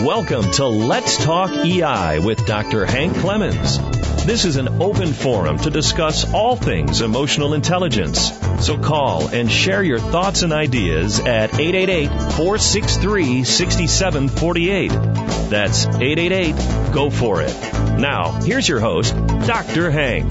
Welcome to Let's Talk EI with Dr. Hank Clemmons. This is an open forum to discuss all things emotional intelligence. So call and share your thoughts and ideas at 888-463-6748. That's 888-GO-FOR-IT. Now, here's your host, Dr. Hank.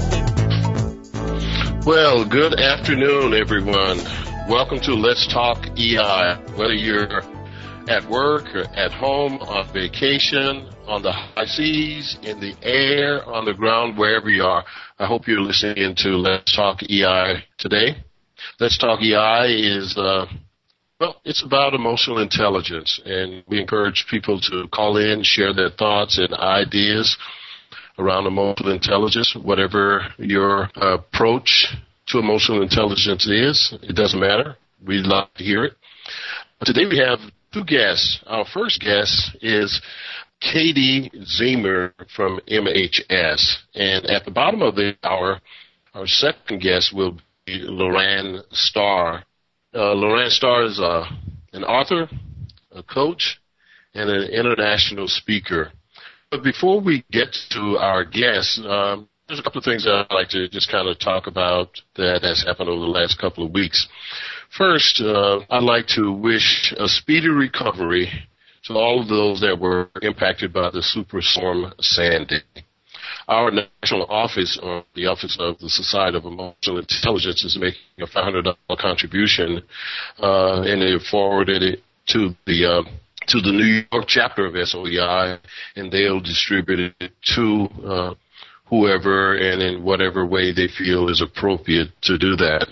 Well, good afternoon, everyone. Welcome to Let's Talk EI. Whether you're at work or at home, on vacation, on the high seas, in the air, on the ground, wherever you are, I hope you're listening to Let's Talk EI today. Let's Talk EI is, it's about emotional intelligence, and we encourage people to call in, share their thoughts and ideas around emotional intelligence, whatever your approach to emotional intelligence is. It doesn't matter. We'd love to hear it. But today we have two guests. Our first guest is Katie Ziemer from MHS. And at the bottom of the hour, our second guest will be Loran Starr. Loran Starr is an author, a coach, and an international speaker. But before we get to our guests, there's a couple of things that I'd like to just kind of talk about that has happened over the last couple of weeks. First, I'd like to wish a speedy recovery to all of those that were impacted by the Superstorm Sandy. Our national office, or the Office of the Society of Emotional Intelligence, is making a $500 contribution, and they forwarded it to the New York chapter of SOEI, and they'll distribute it to whoever and in whatever way they feel is appropriate to do that.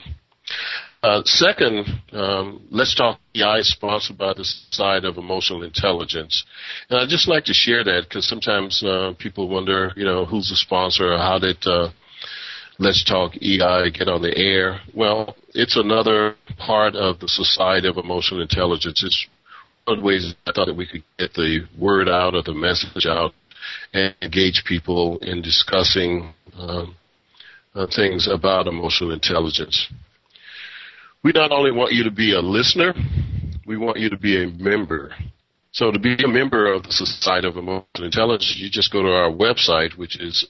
Second, Let's Talk EI is sponsored by the Society of Emotional Intelligence. And I'd just like to share that because sometimes people wonder, who's the sponsor or how did Let's Talk EI get on the air. Well, it's another part of the Society of Emotional Intelligence. It's one of the ways I thought that we could get the word out or the message out and engage people in discussing things about emotional intelligence. We not only want you to be a listener, we want you to be a member. So to be a member of the Society of Emotional Intelligence, you just go to our website, which is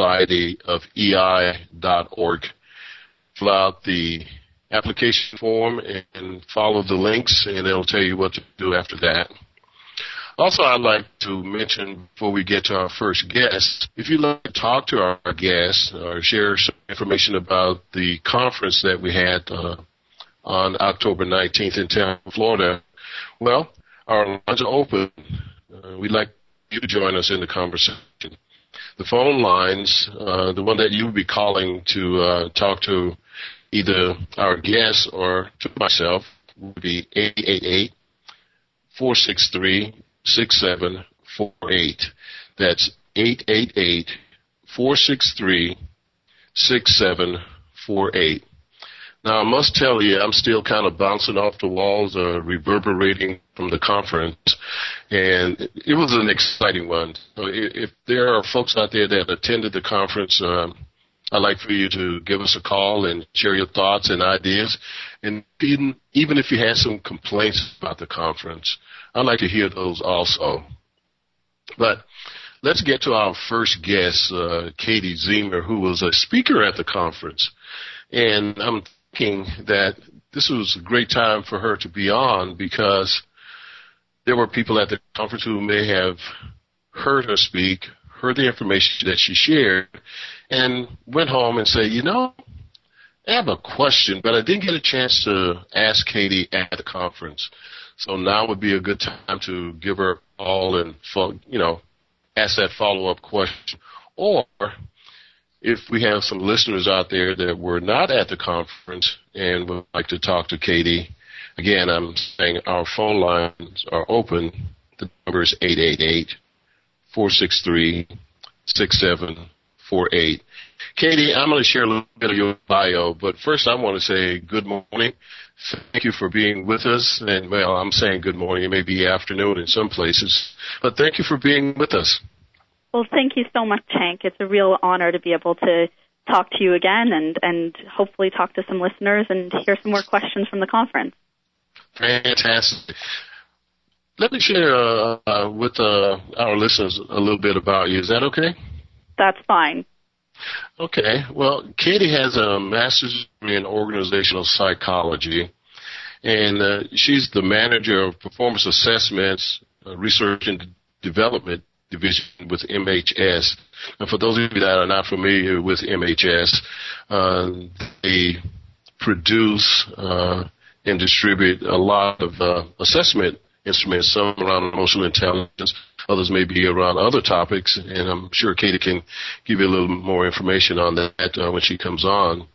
societyofei.org. Fill out the application form and follow the links, and it'll tell you what to do after that. Also, I'd like to mention before we get to our first guest, if you'd like to talk to our guests or share some information about the conference that we had on October 19th in Tampa, Florida, well, our lines are open. We'd like you to join us in the conversation. The phone lines, the one that you'll be calling to talk to either our guests or to myself, would be 888-463-6748. That's 888-463-6748. Now, I must tell you, I'm still kind of bouncing off the walls, reverberating from the conference, and it was an exciting one. So if there are folks out there that attended the conference, I'd like for you to give us a call and share your thoughts and ideas. And even if you had some complaints about the conference, I'd like to hear those also. But let's get to our first guest, Katie Ziemer, who was a speaker at the conference. And I'm thinking that this was a great time for her to be on because there were people at the conference who may have heard her speak, heard the information that she shared, and went home and said, I have a question, but I didn't get a chance to ask Katie at the conference. So now would be a good time to give her a call and, ask that follow-up question. Or if we have some listeners out there that were not at the conference and would like to talk to Katie, again, I'm saying our phone lines are open. The number is 888-463-6748. Katie, I'm going to share a little bit of your bio, but first I want to say good morning. Thank you for being with us. And, I'm saying good morning. It may be afternoon in some places, but thank you for being with us. Well, thank you so much, Hank. It's a real honor to be able to talk to you again and hopefully talk to some listeners and hear some more questions from the conference. Fantastic. let me share with our listeners a little bit about you. Is that okay? That's fine. Okay. Well, Katie has a master's degree in organizational psychology, and she's the manager of performance assessments, research and development division with MHS. And for those of you that are not familiar with MHS, they produce and distribute a lot of assessment instruments, some around emotional intelligence, others may be around other topics, and I'm sure Katie can give you a little more information on that when she comes on.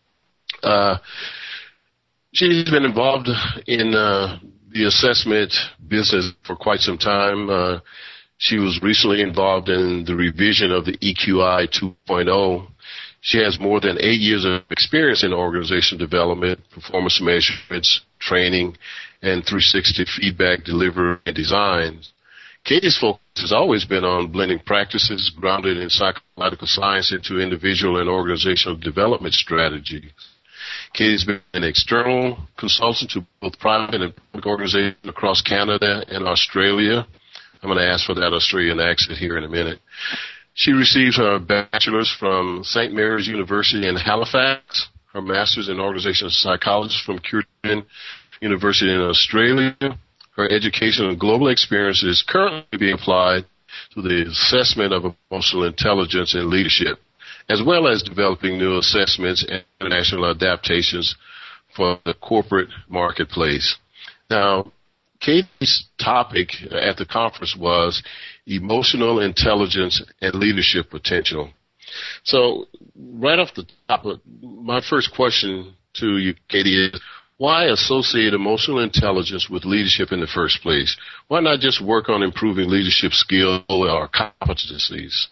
She's been involved in the assessment business for quite some time. She was recently involved in the revision of the EQI 2.0. She has more than 8 years of experience in organizational development, performance measurements, training, and 360 feedback, delivery, and design. Katie's focus has always been on blending practices grounded in psychological science into individual and organizational development strategies. Katie's been an external consultant to both private and public organizations across Canada and Australia. I'm going to ask for that Australian accent here in a minute. She received her bachelor's from St. Mary's University in Halifax, her master's in organizational psychology from Curtin University in Australia. Her educational and global experience is currently being applied to the assessment of emotional intelligence and leadership, as well as developing new assessments and international adaptations for the corporate marketplace. Now, Katie's topic at the conference was emotional intelligence and leadership potential. So right off the top, my first question to you, Katie, is why associate emotional intelligence with leadership in the first place? Why not just work on improving leadership skills or competencies?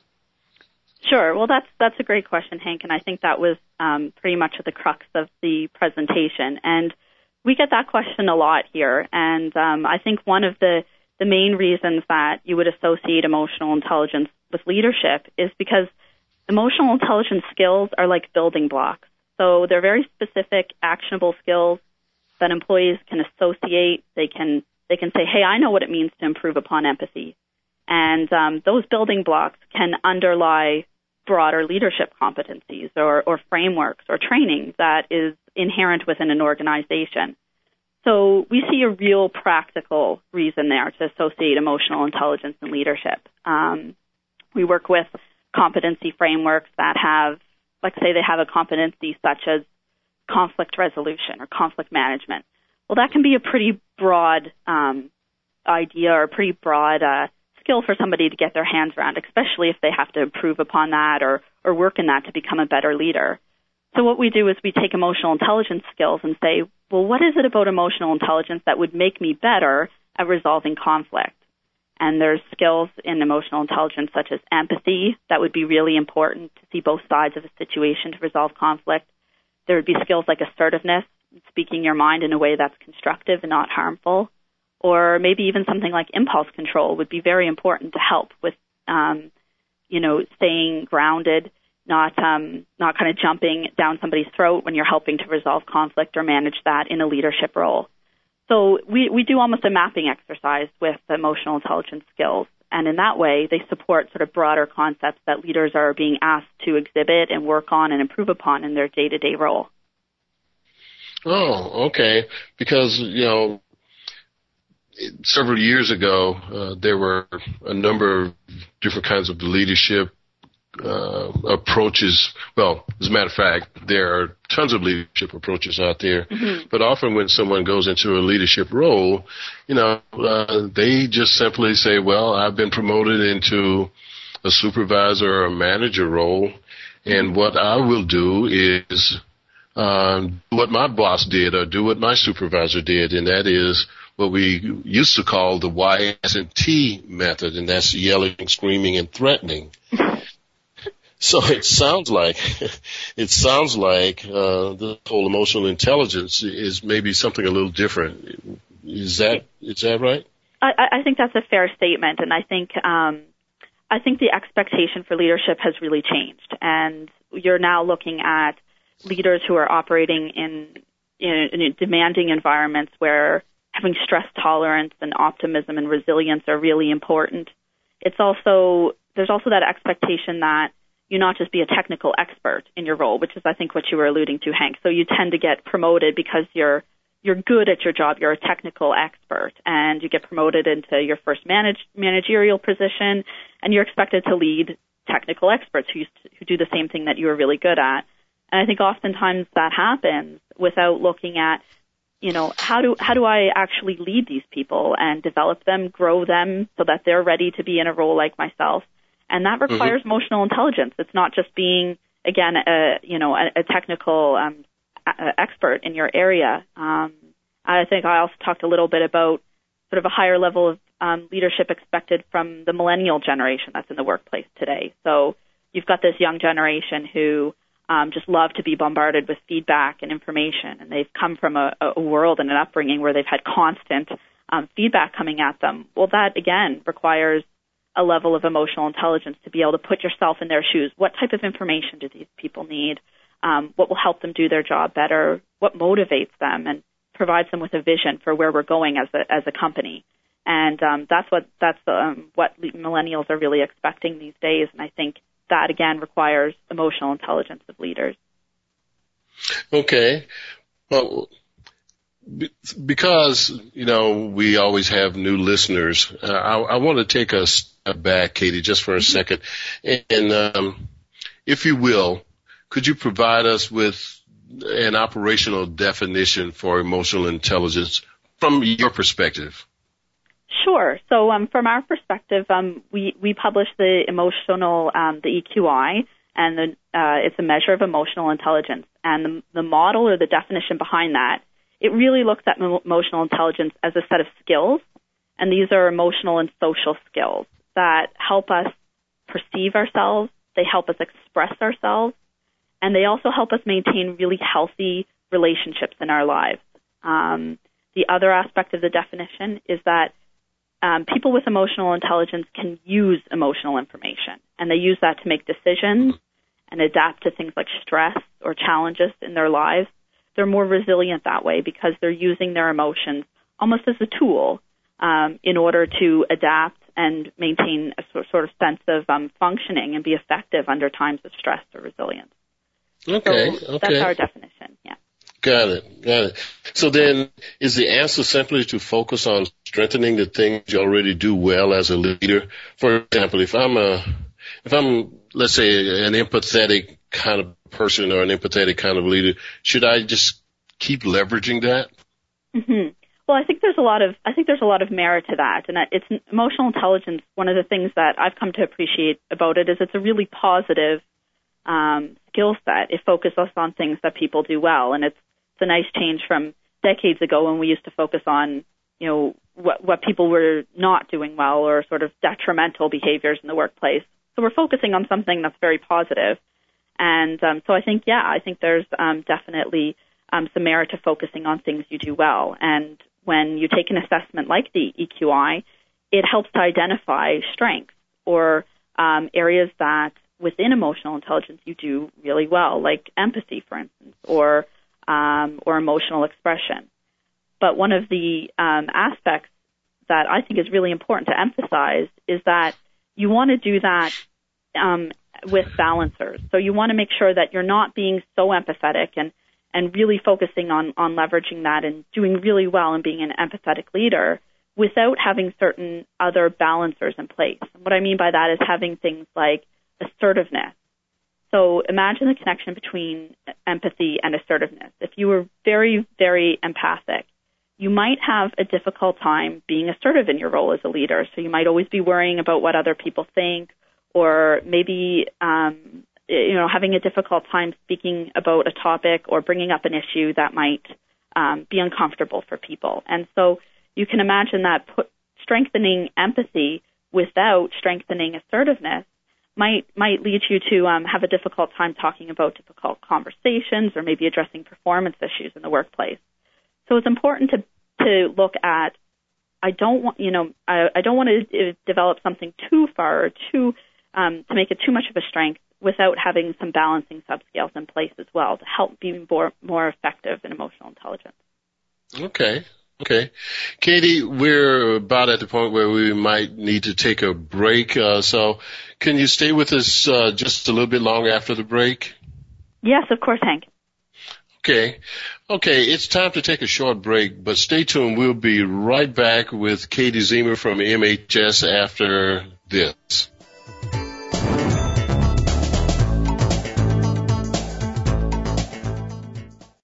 Sure. Well, that's a great question, Hank, and I think that was pretty much at the crux of the presentation. And we get that question a lot here, and I think one of the main reasons that you would associate emotional intelligence with leadership is because emotional intelligence skills are like building blocks. So they're very specific, actionable skills that employees can associate. They can say, hey, I know what it means to improve upon empathy. And those building blocks can underlie broader leadership competencies or frameworks or training that is inherent within an organization. So we see a real practical reason there to associate emotional intelligence and leadership. We work with competency frameworks that have, like say they have a competency such as conflict resolution or conflict management. Well, that can be a pretty broad idea or a pretty broad skill for somebody to get their hands around, especially if they have to improve upon that or work in that to become a better leader. So what we do is we take emotional intelligence skills and say, well, what is it about emotional intelligence that would make me better at resolving conflict? And there's skills in emotional intelligence such as empathy that would be really important to see both sides of a situation to resolve conflict. There would be skills like assertiveness, speaking your mind in a way that's constructive and not harmful. Or maybe even something like impulse control would be very important to help with, staying grounded, not kind of jumping down somebody's throat when you're helping to resolve conflict or manage that in a leadership role. So we do almost a mapping exercise with emotional intelligence skills. And in that way, they support sort of broader concepts that leaders are being asked to exhibit and work on and improve upon in their day-to-day role. Oh, okay. Because, several years ago, there were a number of different kinds of leadership approaches. Well, as a matter of fact, there are tons of leadership approaches out there. Mm-hmm. But often when someone goes into a leadership role, they just simply say, well, I've been promoted into a supervisor or a manager role, and what I will do is do what my boss did or do what my supervisor did, and that is what we used to call the Y&T method, and that's yelling, screaming, and threatening. So it sounds like the whole emotional intelligence is maybe something a little different. Is that right? I think that's a fair statement, and I think the expectation for leadership has really changed, and you're now looking at leaders who are operating in demanding environments where having stress tolerance and optimism and resilience are really important. There's also that expectation that you not just be a technical expert in your role, which is, I think, what you were alluding to, Hank. So you tend to get promoted because you're good at your job. You're a technical expert, and you get promoted into your first managerial position, and you're expected to lead technical experts who do the same thing that you are really good at. And I think oftentimes that happens without looking at, how do I actually lead these people and develop them, grow them so that they're ready to be in a role like myself. And that requires emotional intelligence. It's not just being, again, a technical expert in your area. I think I also talked a little bit about sort of a higher level of leadership expected from the millennial generation that's in the workplace today. So you've got this young generation who just love to be bombarded with feedback and information, and they've come from a world and an upbringing where they've had constant feedback coming at them. Well, that, again, requires a level of emotional intelligence to be able to put yourself in their shoes. What type of information do these people need? What will help them do their job better? What motivates them and provides them with a vision for where we're going as a company? And that's what millennials are really expecting these days. And I think that, again, requires emotional intelligence of leaders. Okay. Well, because, we always have new listeners, I want to take a step back, Katie, just for a second. And if you will, could you provide us with an operational definition for emotional intelligence from your perspective? Sure. So from our perspective, we publish the the EQI, and it's a measure of emotional intelligence. And the model or the definition behind that, it really looks at emotional intelligence as a set of skills, and these are emotional and social skills that help us perceive ourselves, they help us express ourselves, and they also help us maintain really healthy relationships in our lives. The other aspect of the definition is that people with emotional intelligence can use emotional information, and they use that to make decisions and adapt to things like stress or challenges in their lives. They're more resilient that way because they're using their emotions almost as a tool in order to adapt and maintain a sort of sense of functioning and be effective under times of stress or resilience. Okay. That's our definition, yeah. Got it. So then, is the answer simply to focus on strengthening the things you already do well as a leader? For example, if I'm, let's say, an empathetic kind of person or an empathetic kind of leader, should I just keep leveraging that? Mm-hmm. Well, I think there's a lot of merit to that, and it's emotional intelligence. One of the things that I've come to appreciate about it is it's a really positive skill set. It focuses on things that people do well, and it's a nice change from decades ago when we used to focus on, what people were not doing well or sort of detrimental behaviors in the workplace. So we're focusing on something that's very positive. And so I think there's definitely some merit to focusing on things you do well. And when you take an assessment like the EQI, it helps to identify strengths or areas that within emotional intelligence you do really well, like empathy, for instance, or emotional expression. But one of the aspects that I think is really important to emphasize is that you want to do that with balancers. So you want to make sure that you're not being so empathetic and really focusing on leveraging that and doing really well and being an empathetic leader without having certain other balancers in place. And what I mean by that is having things like assertiveness. So imagine the connection between empathy and assertiveness. If you were very, very empathic, you might have a difficult time being assertive in your role as a leader. So you might always be worrying about what other people think, or maybe having a difficult time speaking about a topic or bringing up an issue that might be uncomfortable for people. And so you can imagine that strengthening empathy without strengthening assertiveness might lead you to have a difficult time talking about difficult conversations or maybe addressing performance issues in the workplace. So it's important to look at, I don't want to develop something too far or to make it too much of a strength without having some balancing subscales in place as well to help be more effective in emotional intelligence. Okay. Okay. Katie, we're about at the point where we might need to take a break. So can you stay with us just a little bit longer after the break? Yes, of course, Hank. Okay. Okay, it's time to take a short break, but stay tuned. We'll be right back with Katie Ziemer from MHS after this.